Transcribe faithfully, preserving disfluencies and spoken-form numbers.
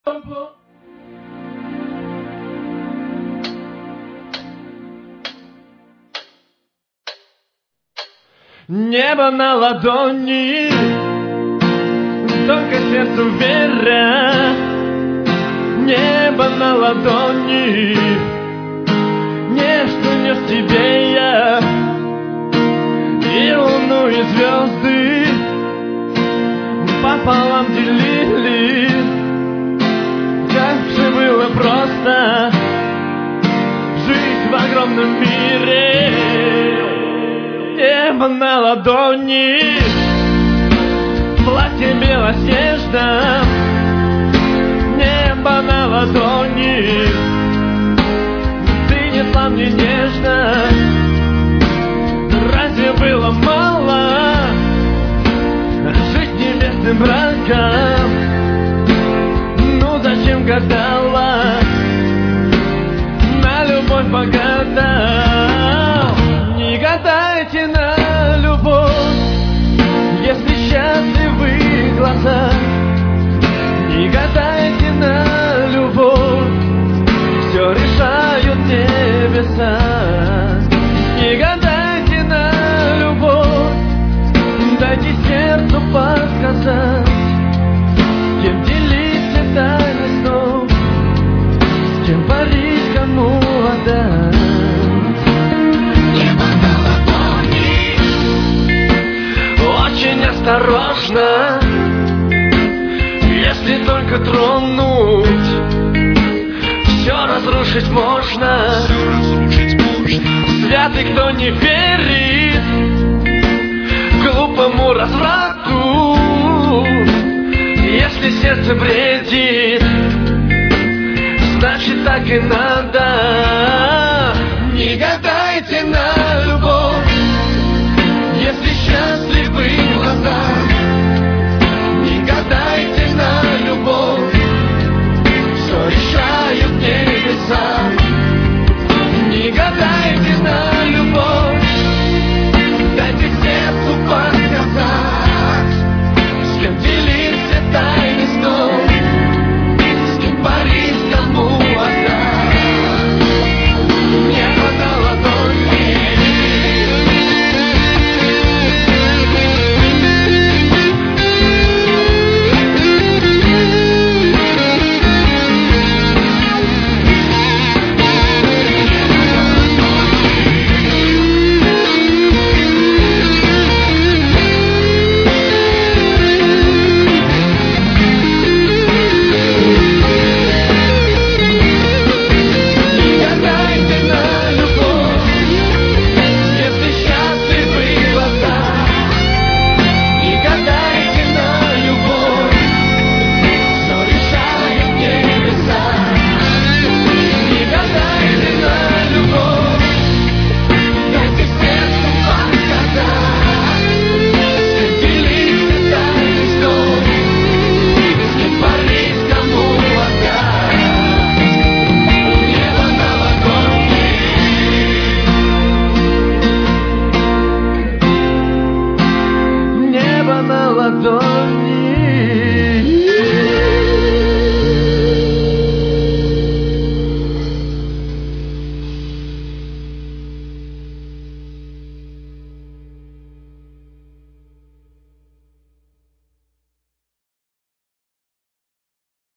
Небо на ладони, только сердцу вера. Небо на ладони, нежно нес тебе я. И луну, и звезды пополам делили. Как же было просто жить в огромном мире. Небо на ладони, платье белоснежном. Небо на ладони, ты несла мне нежно. Разве было мало жить небесным браком? Ну зачем гадала, на любовь погадал? Не гадайте на любовь, если счастливы глаза. Не гадайте на любовь, все решают небеса. Не гадайте на любовь, дайте сердцу подсказать. Кем делить все тайны снов, чем парить, кому отдать. Небо на ладони, очень осторожно, если только тронуть, все разрушить можно. все разрушить можно. Святый, кто не верит глупому разврату. Если сердце бредит, значит так и надо.